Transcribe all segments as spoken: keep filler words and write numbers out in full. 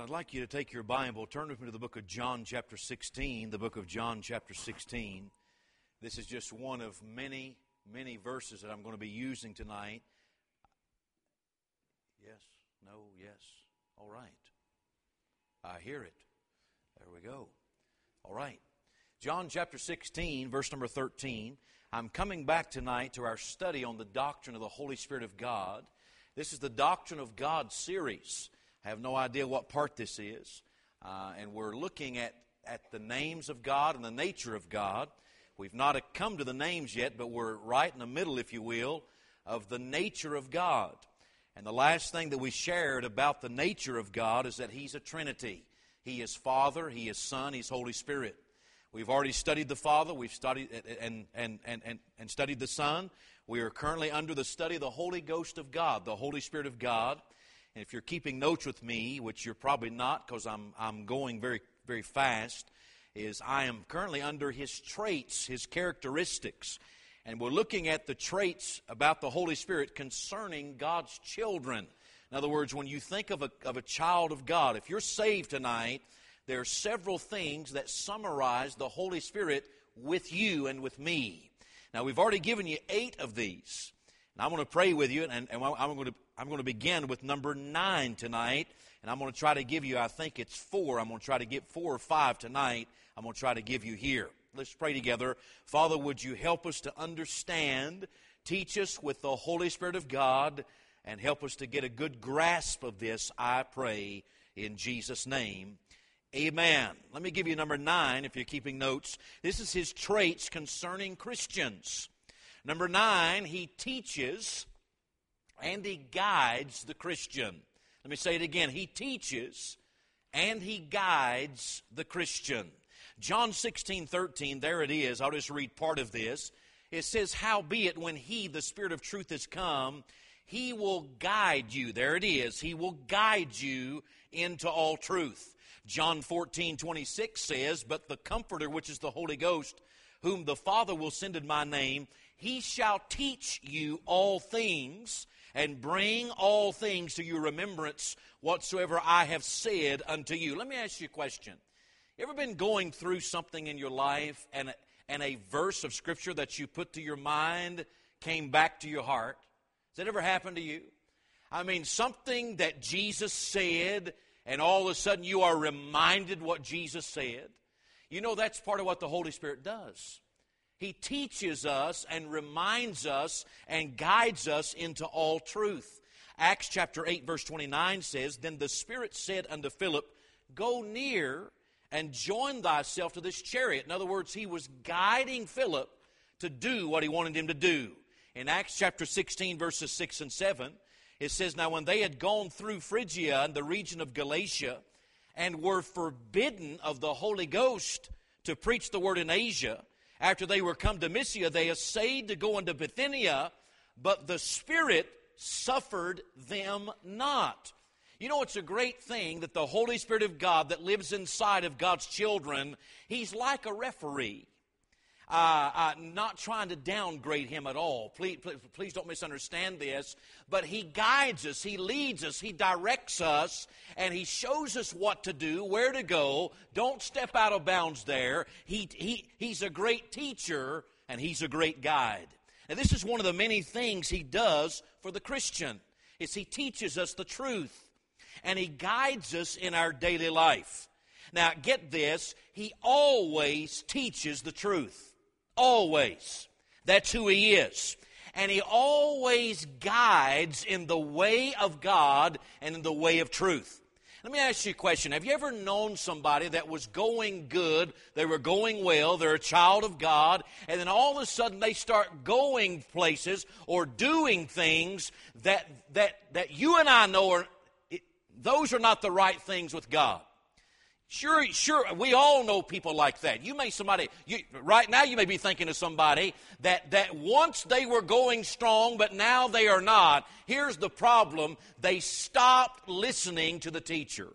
I'd like you to take your Bible, turn with me to the book of John chapter sixteen, the book of John chapter sixteen. This is just one of many, many verses that I'm going to be using tonight. Yes, no, yes, all right. I hear it. There we go. All right. John chapter sixteen, verse number thirteen. I'm coming back tonight to our study on the doctrine of the Holy Spirit of God. This is the Doctrine of God series. I have no idea what part this is. Uh, and we're looking at, at the names of God and the nature of God. We've not come to the names yet, but we're right in the middle, if you will, of the nature of God. And the last thing that we shared about the nature of God is that He's a Trinity. He is Father, He is Son, He's Holy Spirit. We've already studied the Father, we've studied and, and, and, and, and studied the Son. We are currently under the study of the Holy Ghost of God, the Holy Spirit of God. And if you're keeping notes with me, which you're probably not because I'm, I'm going very, very fast, is I am currently under His traits, His characteristics. And we're looking at the traits about the Holy Spirit concerning God's children. In other words, when you think of a, of a child of God, if you're saved tonight, there are several things that summarize the Holy Spirit with you and with me. Now, we've already given you eight of these. And I'm going to pray with you, and, and I'm going to I'm going to begin with number nine tonight. And I'm going to try to give you, I think it's four. I'm going to try to get four or five tonight. I'm going to try to give you here. Let's pray together. Father, would you help us to understand, teach us with the Holy Spirit of God, and help us to get a good grasp of this, I pray, in Jesus' name. Amen. Let me give you number nine if you're keeping notes. This is His traits concerning Christians. Number nine, He teaches and He guides the Christian. Let me say it again. He teaches and He guides the Christian. John sixteen thirteen, there it is. I'll just read part of this. It says, "Howbeit, when He, the Spirit of truth, is come, He will guide you." There it is. He will guide you into all truth. John fourteen twenty-six says, "But the Comforter, which is the Holy Ghost, whom the Father will send in my name, He shall teach you all things, and bring all things to your remembrance, whatsoever I have said unto you." Let me ask you a question. You ever been going through something in your life, and a, and a verse of Scripture that you put to your mind came back to your heart? Has that ever happened to you? I mean, something that Jesus said, and all of a sudden you are reminded what Jesus said. You know, that's part of what the Holy Spirit does. He teaches us and reminds us and guides us into all truth. Acts chapter eight verse twenty-nine says, "Then the Spirit said unto Philip, Go near and join thyself to this chariot." In other words, He was guiding Philip to do what He wanted him to do. In Acts chapter sixteen verses six and seven, it says, "Now when they had gone through Phrygia and the region of Galatia, and were forbidden of the Holy Ghost to preach the word in Asia, after they were come to Mysia, they essayed to go into Bithynia, but the Spirit suffered them not." You know, it's a great thing that the Holy Spirit of God that lives inside of God's children, He's like a referee. Uh, uh, not trying to downgrade Him at all. Please, please, please don't misunderstand this. But He guides us, He leads us, He directs us, and He shows us what to do, where to go. Don't step out of bounds there. He, he, he's a great teacher, and He's a great guide. And this is one of the many things He does for the Christian, is He teaches us the truth, and He guides us in our daily life. Now, get this, He always teaches the truth. Always. That's who He is. And He always guides in the way of God and in the way of truth. Let me ask you a question. Have you ever known somebody that was going good, they were going well, they're a child of God, and then all of a sudden they start going places or doing things that that that you and I know are, it, those are not the right things with God? Sure, sure, we all know people like that. You may somebody, you, right now you may be thinking of somebody that, that once they were going strong, but now they are not. Here's the problem. They stopped listening to the teacher.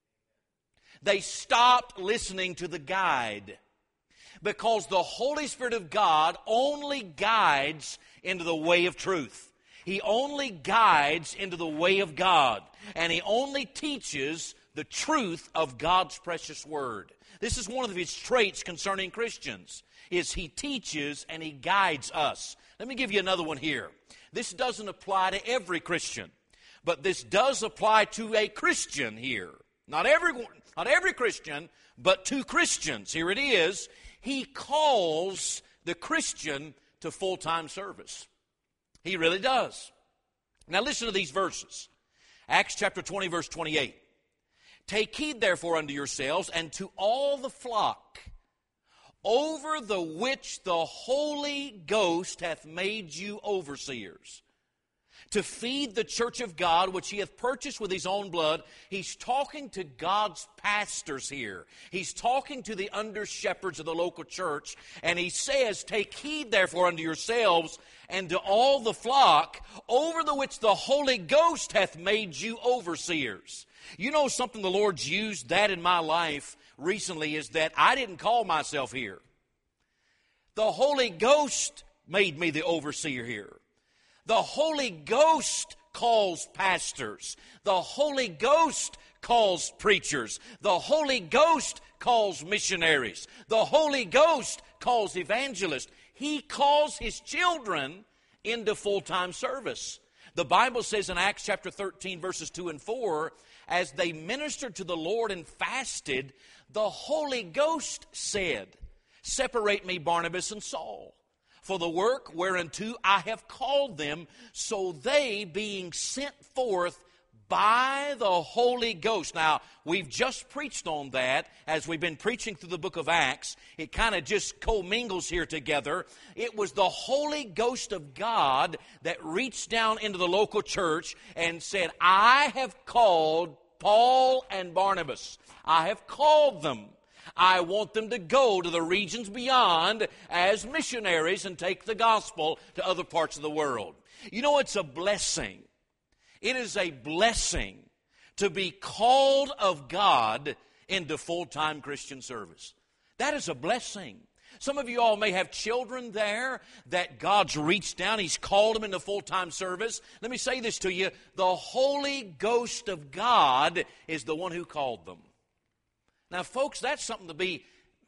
They stopped listening to the guide. Because the Holy Spirit of God only guides into the way of truth. He only guides into the way of God. And He only teaches the truth of God's precious Word. This is one of His traits concerning Christians, is He teaches and He guides us. Let me give you another one here. This doesn't apply to every Christian, but this does apply to a Christian here. Not everyone, not every Christian, but to Christians. Here it is. He calls the Christian to full-time service. He really does. Now listen to these verses. Acts chapter twenty, verse twenty-eight. Take heed therefore unto yourselves and to all the flock, over the which the Holy Ghost hath made you overseers, to feed the church of God, which He hath purchased with His own blood. He's talking to God's pastors here. He's talking to the under-shepherds of the local church. And He says, take heed therefore unto yourselves and to all the flock, over the which the Holy Ghost hath made you overseers. You know something the Lord's used that in my life recently is that I didn't call myself here. The Holy Ghost made me the overseer here. The Holy Ghost calls pastors. The Holy Ghost calls preachers. The Holy Ghost calls missionaries. The Holy Ghost calls evangelists. He calls His children into full-time service. The Bible says in Acts chapter thirteen, verses two and four, as they ministered to the Lord and fasted, the Holy Ghost said, separate me, Barnabas and Saul, for the work whereunto I have called them. So they, being sent forth by the Holy Ghost. Now, we've just preached on that as we've been preaching through the book of Acts. It kind of just commingles here together. It was the Holy Ghost of God that reached down into the local church and said, I have called Paul and Barnabas. I have called them. I want them to go to the regions beyond as missionaries and take the gospel to other parts of the world. You know, it's a blessing. It is a blessing to be called of God into full-time Christian service. That is a blessing. Some of you all may have children there that God's reached down. He's called them into full-time service. Let me say this to you. The Holy Ghost of God is the one who called them. Now, folks, that's something to be,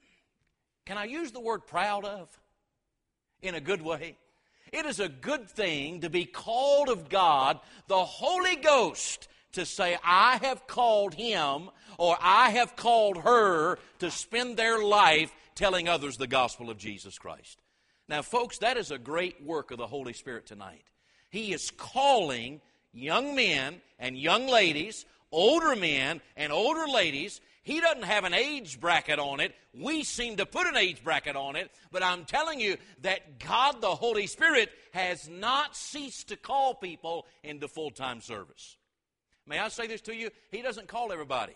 can I use the word proud of? In a good way. It is a good thing to be called of God, the Holy Ghost, to say, I have called him or I have called her to spend their life telling others the gospel of Jesus Christ. Now, folks, that is a great work of the Holy Spirit tonight. He is calling young men and young ladies, older men and older ladies. He doesn't have an age bracket on it. We seem to put an age bracket on it. But I'm telling you that God, the Holy Spirit, has not ceased to call people into full-time service. May I say this to you? He doesn't call everybody.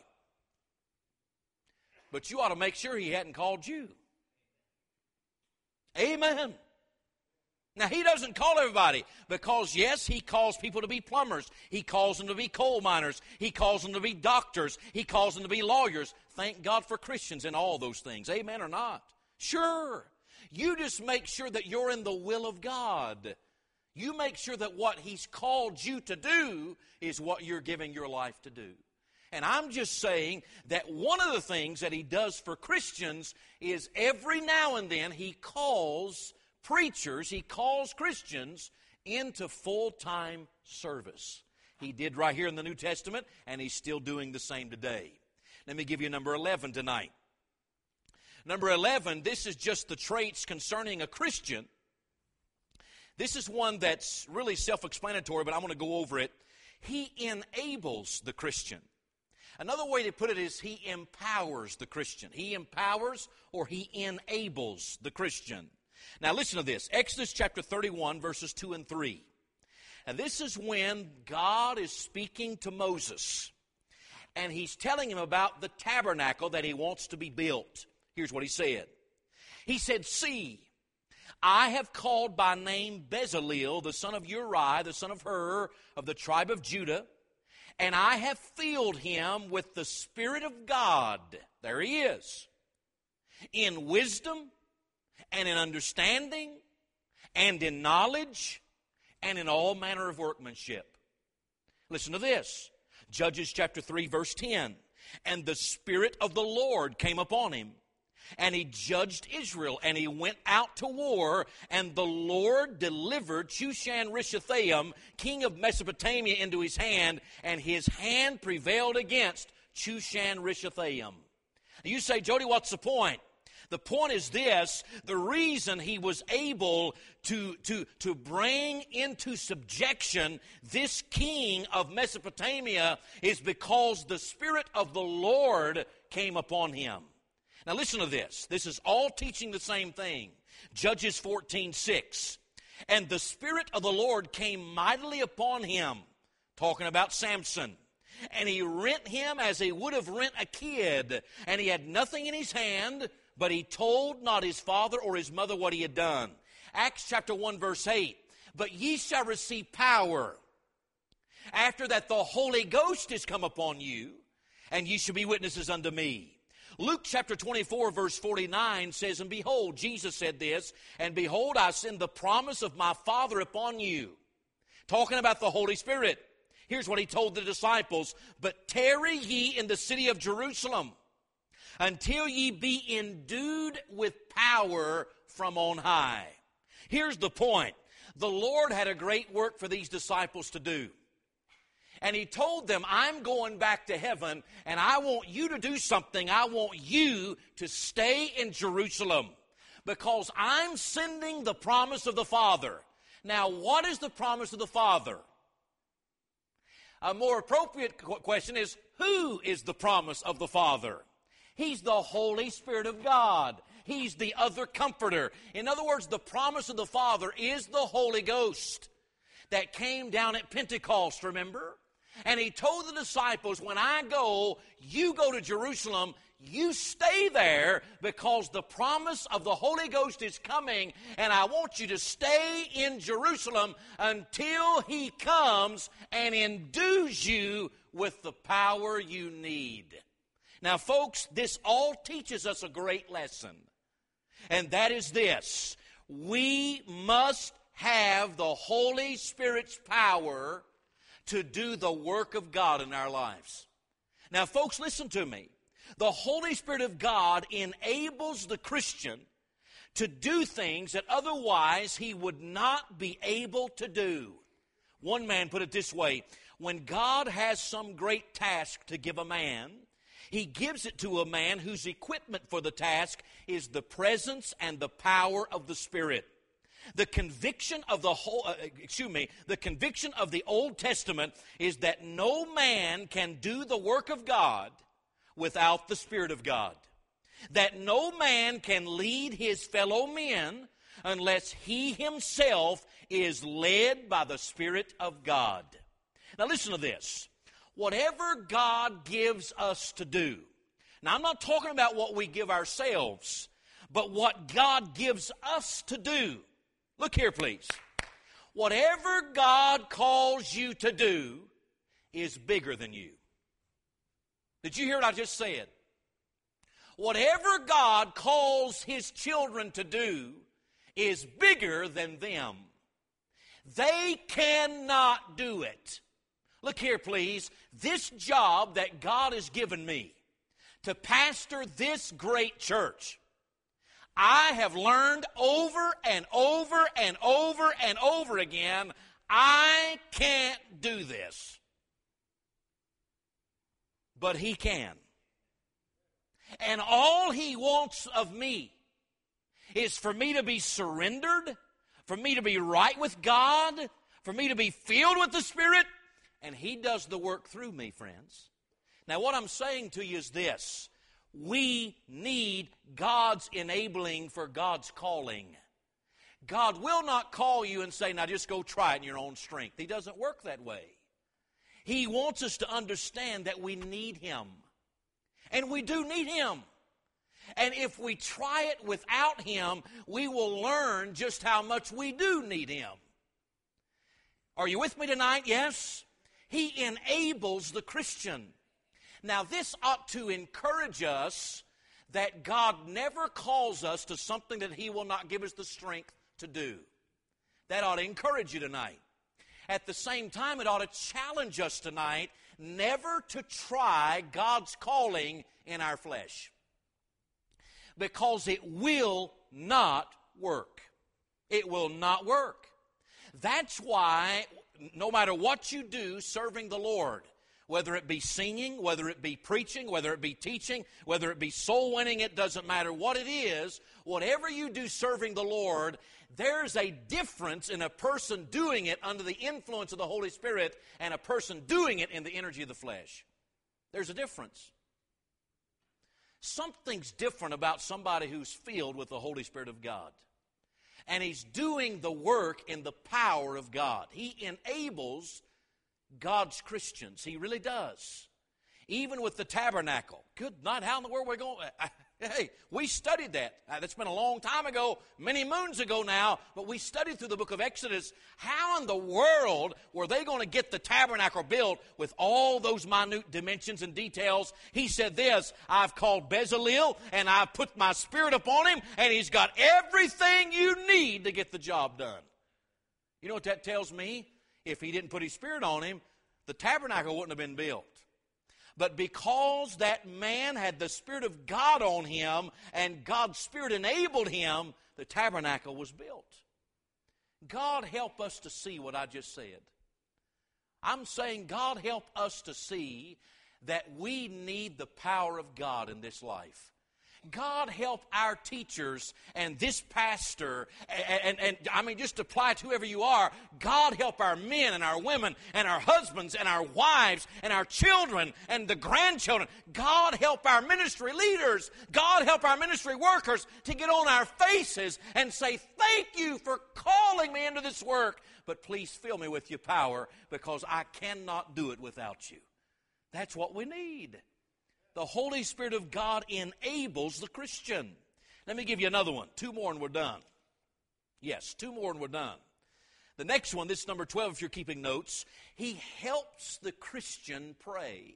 But you ought to make sure He hadn't called you. Amen. Now, He doesn't call everybody because, yes, He calls people to be plumbers. He calls them to be coal miners. He calls them to be doctors. He calls them to be lawyers. Thank God for Christians in all those things. Amen or not? Sure. You just make sure that you're in the will of God. You make sure that what He's called you to do is what you're giving your life to do. And I'm just saying that one of the things that He does for Christians is every now and then He calls preachers, He calls Christians into full-time service. He did right here in the New Testament, and He's still doing the same today. Let me give you number eleven tonight. Number eleven, this is just the traits concerning a Christian. This is one that's really self-explanatory, but I'm going to go over it. He enables the Christian. Another way to put it is He empowers the Christian. He empowers or He enables the Christian. Now listen to this. Exodus chapter thirty-one, verses two and three. And this is when God is speaking to Moses. And He's telling him about the tabernacle that He wants to be built. Here's what He said. He said, see, I have called by name Bezaleel, the son of Uri, the son of Hur, of the tribe of Judah. And I have filled him with the Spirit of God. There he is. In wisdom and in understanding and in knowledge and in all manner of workmanship. Listen to this. Judges chapter three, verse ten. And the Spirit of the Lord came upon him. And he judged Israel, and he went out to war, and the Lord delivered Chushan-Rishathaim, king of Mesopotamia, into his hand, and his hand prevailed against Chushan-Rishathaim. You say, Jody, what's the point? The point is this: the reason he was able to, to, to bring into subjection this king of Mesopotamia is because the Spirit of the Lord came upon him. Now listen to this. This is all teaching the same thing. Judges fourteen six. And the Spirit of the Lord came mightily upon him, talking about Samson. And he rent him as he would have rent a kid. And he had nothing in his hand, but he told not his father or his mother what he had done. Acts chapter one verse eight. But ye shall receive power. After that the Holy Ghost is come upon you, and ye shall be witnesses unto me. Luke chapter twenty-four verse forty-nine says, And behold, Jesus said this, And behold, I send the promise of my Father upon you. Talking about the Holy Spirit. Here's what he told the disciples. But tarry ye in the city of Jerusalem, until ye be endued with power from on high. Here's the point. The Lord had a great work for these disciples to do. And he told them, I'm going back to heaven, and I want you to do something. I want you to stay in Jerusalem, because I'm sending the promise of the Father. Now, what is the promise of the Father? A more appropriate question is, who is the promise of the Father? He's the Holy Spirit of God. He's the other comforter. In other words, the promise of the Father is the Holy Ghost that came down at Pentecost, remember? And he told the disciples, when I go, you go to Jerusalem, you stay there, because the promise of the Holy Ghost is coming, and I want you to stay in Jerusalem until he comes and endues you with the power you need. Now, folks, this all teaches us a great lesson, and that is this: we must have the Holy Spirit's power to do the work of God in our lives. Now, folks, listen to me. The Holy Spirit of God enables the Christian to do things that otherwise he would not be able to do. One man put it this way: when God has some great task to give a man, he gives it to a man whose equipment for the task is the presence and the power of the Spirit. The conviction of the whole, uh, excuse me, the conviction of the Old Testament is that no man can do the work of God without the Spirit of God. That no man can lead his fellow men unless he himself is led by the Spirit of God. Now listen to this. Whatever God gives us to do, now I'm not talking about what we give ourselves, but what God gives us to do. Look here, please. Whatever God calls you to do is bigger than you. Did you hear what I just said? Whatever God calls His children to do is bigger than them. They cannot do it. Look here, please. This job that God has given me to pastor this great church, I have learned over and over and over and over again, I can't do this. But He can. And all He wants of me is for me to be surrendered, for me to be right with God, for me to be filled with the Spirit, and He does the work through me, friends. Now, what I'm saying to you is this. We need God's enabling for God's calling. God will not call you and say, now just go try it in your own strength. He doesn't work that way. He wants us to understand that we need Him. And we do need Him. And if we try it without Him, we will learn just how much we do need Him. Are you with me tonight? Yes? He enables the Christian. Now, this ought to encourage us that God never calls us to something that He will not give us the strength to do. That ought to encourage you tonight. At the same time, it ought to challenge us tonight never to try God's calling in our flesh, because it will not work. It will not work. That's why no matter what you do serving the Lord, whether it be singing, whether it be preaching, whether it be teaching, whether it be soul winning, it doesn't matter what it is, whatever you do serving the Lord, there's a difference in a person doing it under the influence of the Holy Spirit and a person doing it in the energy of the flesh. There's a difference. Something's different about somebody who's filled with the Holy Spirit of God. And he's doing the work in the power of God. He enables God's Christians. He really does. Even with the tabernacle. Good night, how in the world are we going? Hey, we studied that. That's been a long time ago, many moons ago now, but we studied through the book of Exodus. How in the world were they going to get the tabernacle built with all those minute dimensions and details? He said this, I've called Bezalel, and I've put my Spirit upon him, and he's got everything you need to get the job done. You know what that tells me? If he didn't put his Spirit on him, the tabernacle wouldn't have been built. But because that man had the Spirit of God on him and God's Spirit enabled him, the tabernacle was built. God help us to see what I just said. I'm saying God help us to see that we need the power of God in this life. God help our teachers and this pastor, and, and, and I mean just apply to whoever you are. God help our men and our women and our husbands and our wives and our children and the grandchildren. God help our ministry leaders. God help our ministry workers to get on our faces and say, thank you for calling me into this work, but please fill me with your power because I cannot do it without you. That's what we need. The Holy Spirit of God enables the Christian. Let me give you another one. Two more and we're done. Yes, two more and we're done. The next one, this is number twelve if you're keeping notes. He helps the Christian pray.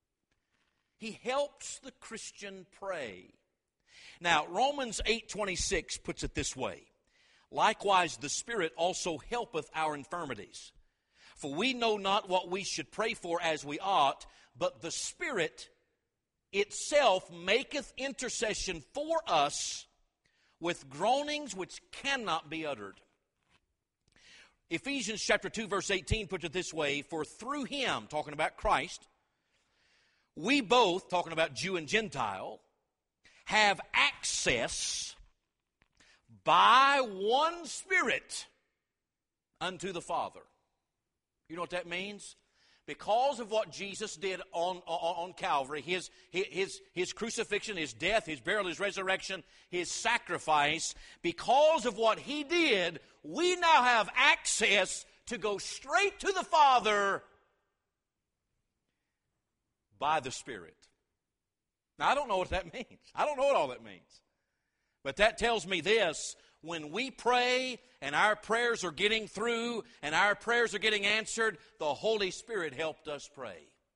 He helps the Christian pray. Now, Romans eight twenty-six puts it this way. Likewise, the Spirit also helpeth our infirmities. For we know not what we should pray for as we ought, but the Spirit itself maketh intercession for us with groanings which cannot be uttered. Ephesians chapter two verse eighteen puts it this way, for through him, talking about Christ, we both, talking about Jew and Gentile, have access by one Spirit unto the Father. You know what that means? Because of what Jesus did on, on, on Calvary, his, his, his crucifixion, his death, his burial, his resurrection, his sacrifice, because of what he did, we now have access to go straight to the Father by the Spirit. Now, I don't know what that means. I don't know what all that means. But that tells me this. When we pray and our prayers are getting through and our prayers are getting answered, the Holy Spirit helped us pray.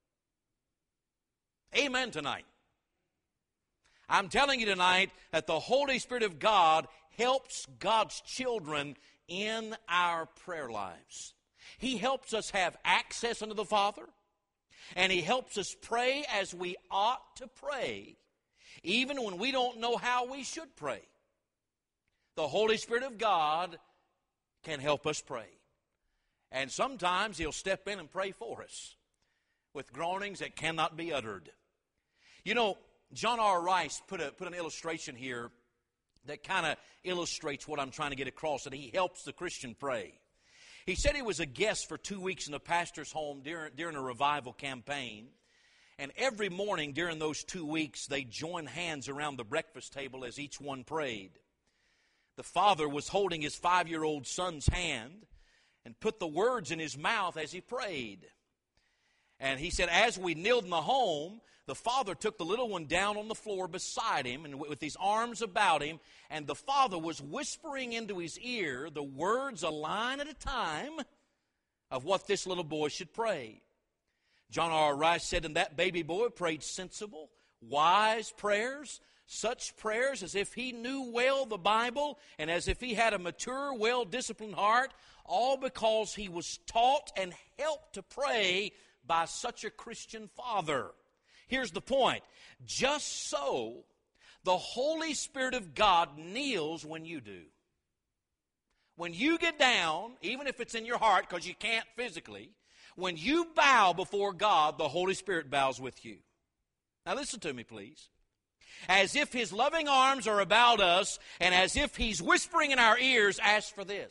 Amen tonight. I'm telling you tonight that the Holy Spirit of God helps God's children in our prayer lives. He helps us have access unto the Father, and He helps us pray as we ought to pray, even when we don't know how we should pray. The Holy Spirit of God can help us pray. And sometimes He'll step in and pray for us with groanings that cannot be uttered. You know, John R. Rice put a put an illustration here that kind of illustrates what I'm trying to get across, that he helps the Christian pray. He said he was a guest for two weeks in a pastor's home during, during a revival campaign. And every morning during those two weeks, they joined hands around the breakfast table as each one prayed. The father was holding his five-year-old son's hand and put the words in his mouth as he prayed. And he said, as we kneeled in the home, the father took the little one down on the floor beside him and with his arms about him, and the father was whispering into his ear the words a line at a time of what this little boy should pray. John R. Rice said, and that baby boy prayed sensible, wise prayers, such prayers as if he knew well the Bible and as if he had a mature, well-disciplined heart, all because he was taught and helped to pray by such a Christian father. Here's the point. Just so, the Holy Spirit of God kneels when you do. When you get down, even if it's in your heart because you can't physically, when you bow before God, the Holy Spirit bows with you. Now listen to me, please. As if His loving arms are about us, and as if He's whispering in our ears, ask for this.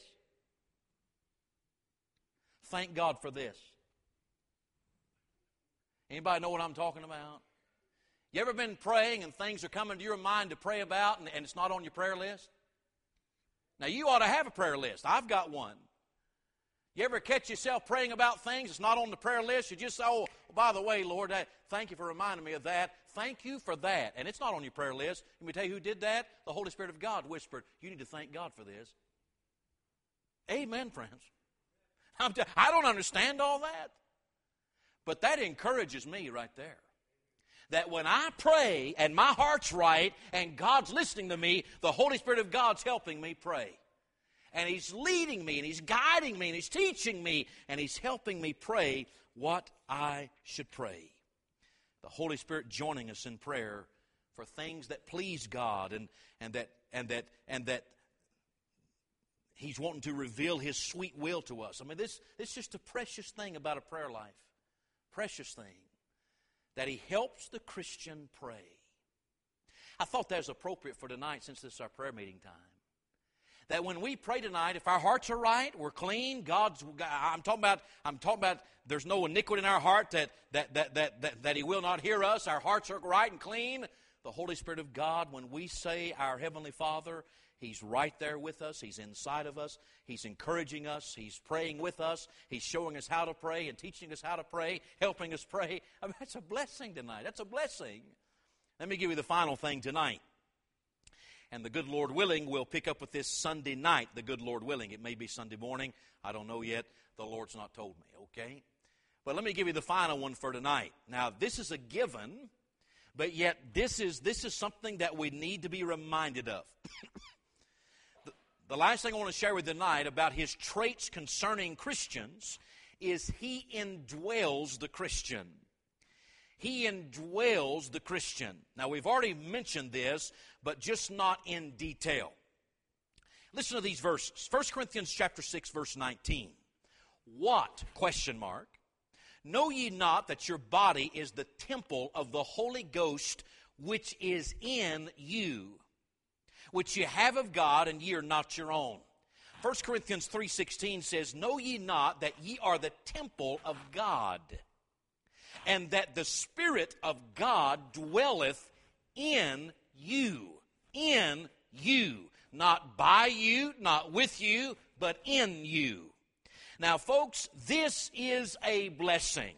Thank God for this. Anybody know what I'm talking about? You ever been praying and things are coming to your mind to pray about and, and it's not on your prayer list? Now, you ought to have a prayer list. I've got one. You ever catch yourself praying about things that's not on the prayer list? You just say, oh, by the way, Lord, I, thank you for reminding me of that. Thank you for that. And it's not on your prayer list. Let me tell you who did that. The Holy Spirit of God whispered, you need to thank God for this. Amen, friends. I'm t- I don't understand all that. But that encourages me right there. That when I pray and my heart's right and God's listening to me, the Holy Spirit of God's helping me pray. And He's leading me and He's guiding me and He's teaching me and He's helping me pray what I should pray. The Holy Spirit joining us in prayer for things that please God and, and that and that and that He's wanting to reveal His sweet will to us. I mean, this, this is just a precious thing about a prayer life. Precious thing. That He helps the Christian pray. I thought that was appropriate for tonight since this is our prayer meeting time. That when we pray tonight, if our hearts are right, we're clean, God's, I'm talking about, I'm talking about there's no iniquity in our heart that, that, that, that, that, that He will not hear us. Our hearts are right and clean. The Holy Spirit of God, when we say our Heavenly Father, He's right there with us. He's inside of us. He's encouraging us. He's praying with us. He's showing us how to pray and teaching us how to pray, helping us pray. I mean, that's a blessing tonight. That's a blessing. Let me give you the final thing tonight. And the good Lord willing, we'll pick up with this Sunday night, the good Lord willing. It may be Sunday morning. I don't know yet. The Lord's not told me, okay? But let me give you the final one for tonight. Now, this is a given, but yet this is, this is something that we need to be reminded of. The last thing I want to share with you tonight about His traits concerning Christians is He indwells the Christian. He indwells the Christian. Now, we've already mentioned this, but just not in detail. Listen to these verses. First Corinthians chapter six, verse nineteen. What, question mark, know ye not that your body is the temple of the Holy Ghost which is in you, which ye have of God, and ye are not your own. First Corinthians three sixteen says, know ye not that ye are the temple of God, and that the Spirit of God dwelleth in you. In you. Not by you, not with you, but in you. Now, folks, this is a blessing.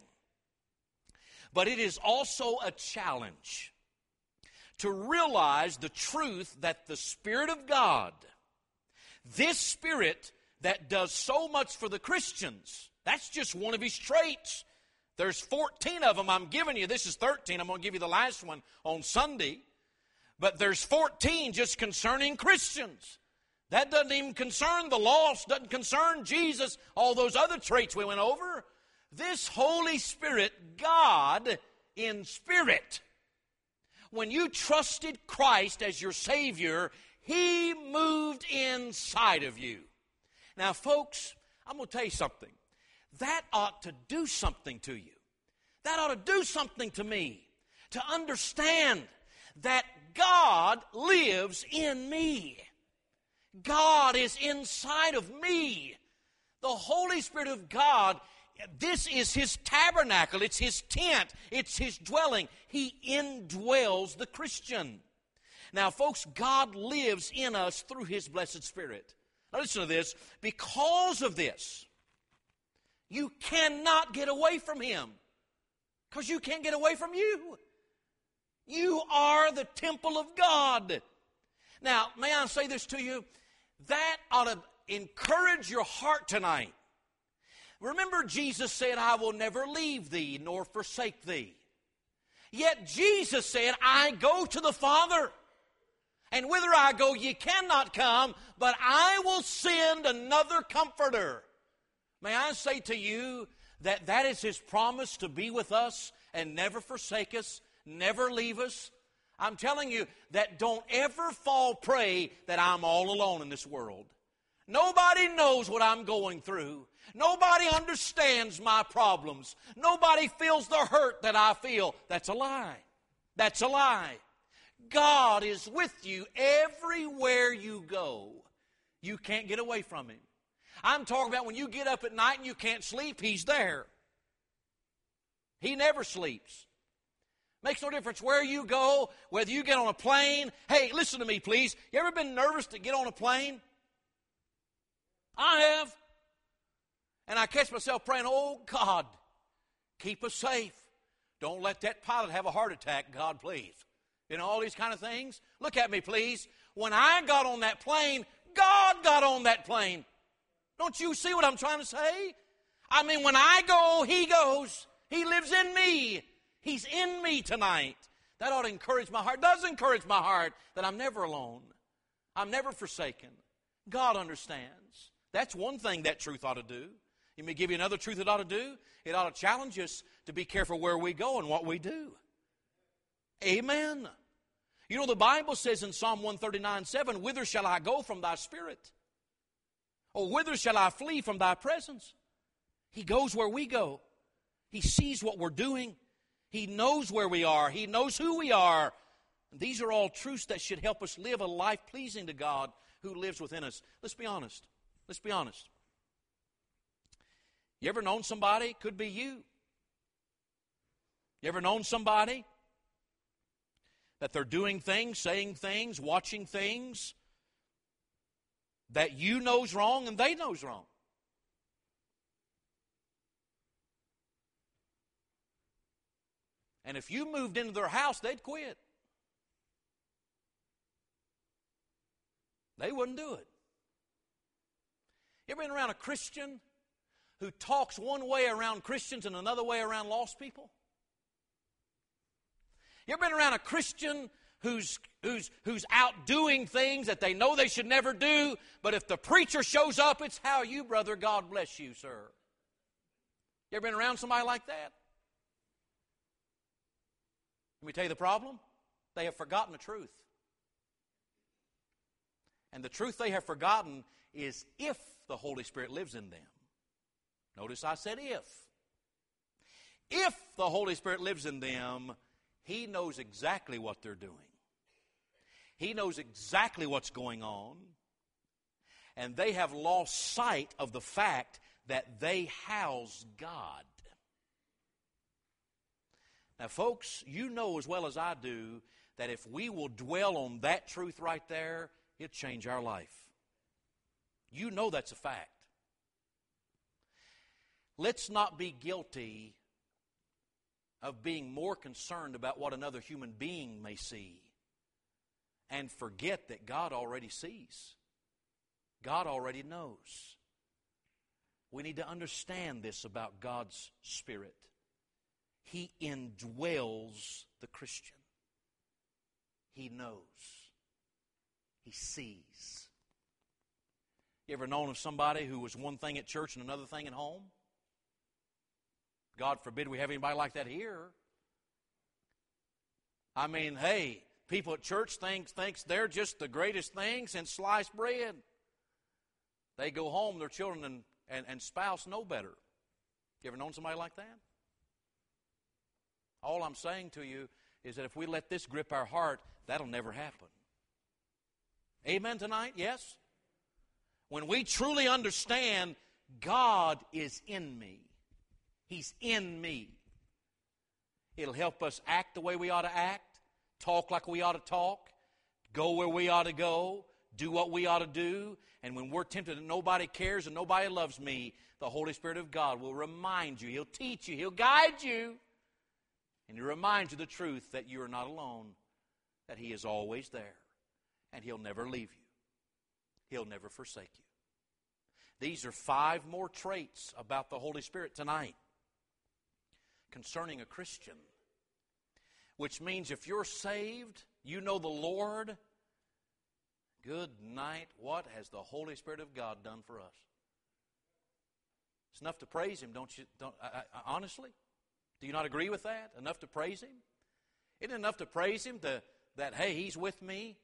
But it is also a challenge to realize the truth that the Spirit of God, this Spirit that does so much for the Christians, that's just one of His traits. There's fourteen of them I'm giving you. This is thirteen. I'm going to give you the last one on Sunday. But there's fourteen just concerning Christians. That doesn't even concern the lost, doesn't concern Jesus, all those other traits we went over. This Holy Spirit, God in spirit, when you trusted Christ as your Savior, He moved inside of you. Now, folks, I'm going to tell you something. That ought to do something to you. That ought to do something to me. To understand that God lives in me. God is inside of me. The Holy Spirit of God, this is His tabernacle. It's His tent. It's His dwelling. He indwells the Christian. Now, folks, God lives in us through His blessed Spirit. Now, listen to this. Because of this, you cannot get away from Him. Because you can't get away from you. You are the temple of God. Now, may I say this to you? That ought to encourage your heart tonight. Remember, Jesus said, I will never leave thee nor forsake thee. Yet Jesus said, I go to the Father. And whither I go, ye cannot come, but I will send another comforter. May I say to you that that is His promise to be with us and never forsake us, never leave us. I'm telling you that don't ever fall prey that I'm all alone in this world. Nobody knows what I'm going through. Nobody understands my problems. Nobody feels the hurt that I feel. That's a lie. That's a lie. God is with you everywhere you go. You can't get away from Him. I'm talking about when you get up at night and you can't sleep, He's there. He never sleeps. Makes no difference where you go, whether you get on a plane. Hey, listen to me, please. You ever been nervous to get on a plane? I have. And I catch myself praying, oh, God, keep us safe. Don't let that pilot have a heart attack, God, please. You know, all these kind of things. Look at me, please. When I got on that plane, God got on that plane. Don't you see what I'm trying to say? I mean, when I go, He goes. He lives in me. He's in me tonight. That ought to encourage my heart. It does encourage my heart that I'm never alone. I'm never forsaken. God understands. That's one thing that truth ought to do. Let me give you another truth it ought to do. It ought to challenge us to be careful where we go and what we do. Amen. You know, the Bible says in Psalm one thirty-nine, seven, whither shall I go from Thy Spirit? Or whither shall I flee from Thy presence? He goes where we go. He sees what we're doing. He knows where we are. He knows who we are. And these are all truths that should help us live a life pleasing to God who lives within us. Let's be honest. Let's be honest. You ever known somebody? Could be you. You ever known somebody that they're doing things, saying things, watching things that you know's wrong and they know's wrong? And if you moved into their house, they'd quit. They wouldn't do it. You ever been around a Christian who talks one way around Christians and another way around lost people? You ever been around a Christian who's, who's, who's out doing things that they know they should never do, but if the preacher shows up, it's how you, brother, God bless you, sir. You ever been around somebody like that? Let me tell you the problem. They have forgotten the truth. And the truth they have forgotten is if the Holy Spirit lives in them. Notice I said if. If the Holy Spirit lives in them, He knows exactly what they're doing. He knows exactly what's going on. And they have lost sight of the fact that they house God. Now, folks, you know as well as I do that if we will dwell on that truth right there, it'll change our life. You know that's a fact. Let's not be guilty of being more concerned about what another human being may see and forget that God already sees. God already knows. We need to understand this about God's Spirit. He indwells the Christian. He knows. He sees. You ever known of somebody who was one thing at church and another thing at home? God forbid we have anybody like that here. I mean, hey, people at church think thinks they're just the greatest thing since sliced bread. They go home, their children and, and, and spouse know better. You ever known somebody like that? All I'm saying to you is that if we let this grip our heart, that'll never happen. Amen tonight? Yes? When we truly understand God is in me, He's in me, it'll help us act the way we ought to act, talk like we ought to talk, go where we ought to go, do what we ought to do. And when we're tempted that nobody cares and nobody loves me, the Holy Spirit of God will remind you. He'll teach you. He'll guide you. And He'll remind you the truth that you are not alone, that He is always there. And He'll never leave you. He'll never forsake you. These are five more traits about the Holy Spirit tonight concerning a Christian. Which means if you're saved, you know the Lord, good night. What has the Holy Spirit of God done for us? It's enough to praise Him, don't you? Don't, I, I, honestly? Do you not agree with that? Enough to praise Him? Isn't it enough to praise Him to, that, hey, He's with me?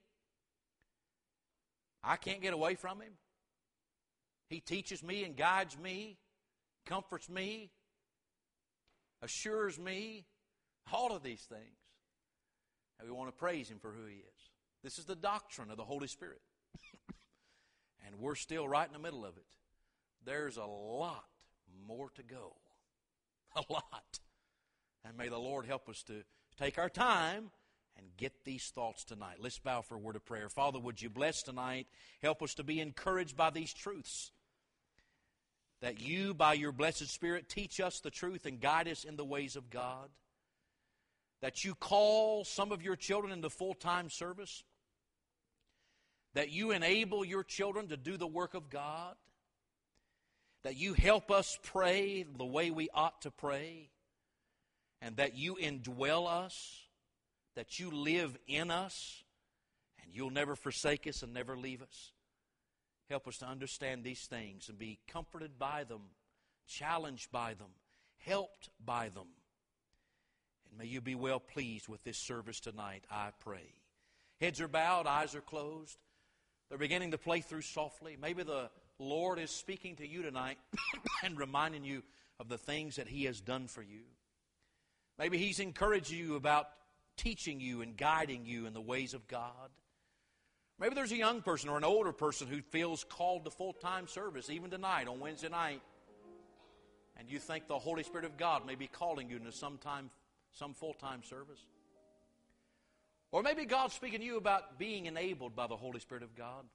I can't get away from Him. He teaches me and guides me, comforts me, assures me, all of these things. And we want to praise Him for who He is. This is the doctrine of the Holy Spirit. And we're still right in the middle of it. There's a lot more to go. A lot. And may the Lord help us to take our time and get these thoughts tonight. Let's bow for a word of prayer. Father, would you bless tonight? Help us to be encouraged by these truths. That you, by your blessed Spirit, teach us the truth and guide us in the ways of God. That you call some of your children into full-time service. That you enable your children to do the work of God. That you help us pray the way we ought to pray. And that you indwell us. That you live in us. And you'll never forsake us and never leave us. Help us to understand these things and be comforted by them, challenged by them, helped by them. And may you be well pleased with this service tonight, I pray. Heads are bowed, eyes are closed. They're beginning to play through softly. Maybe the Lord is speaking to you tonight and reminding you of the things that He has done for you. Maybe He's encouraging you about teaching you and guiding you in the ways of God. Maybe there's a young person or an older person who feels called to full-time service, even tonight on Wednesday night. And you think the Holy Spirit of God may be calling you into some time, some full-time service. Or maybe God's speaking to you about being enabled by the Holy Spirit of God.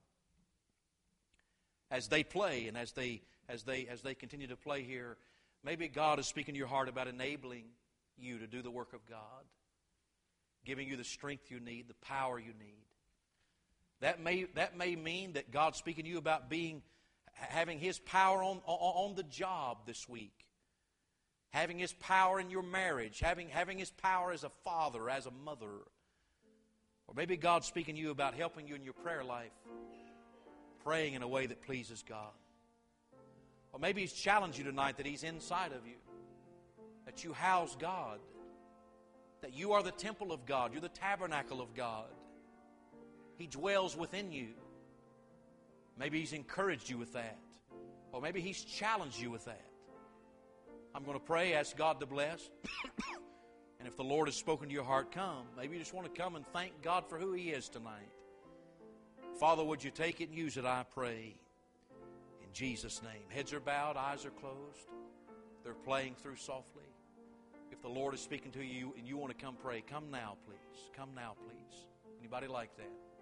As they play and as they as they as they continue to play here, maybe God is speaking to your heart about enabling you to do the work of God, giving you the strength you need, the power you need. That may that may mean that God's speaking to you about being having His power on, on, on the job this week. Having His power in your marriage, having having His power as a father, as a mother. Or maybe God's speaking to you about helping you in your prayer life, praying in a way that pleases God. Or maybe He's challenged you tonight that He's inside of you, that you house God, that you are the temple of God, you're the tabernacle of God. He dwells within you. Maybe He's encouraged you with that. Or maybe He's challenged you with that. I'm going to pray, ask God to bless. And if the Lord has spoken to your heart, come. Maybe you just want to come and thank God for who He is tonight. Father, would you take it and use it, I pray. In Jesus' name. Heads are bowed, eyes are closed. They're playing through softly. If the Lord is speaking to you and you want to come pray, come now, please. Come now, please. Anybody like that?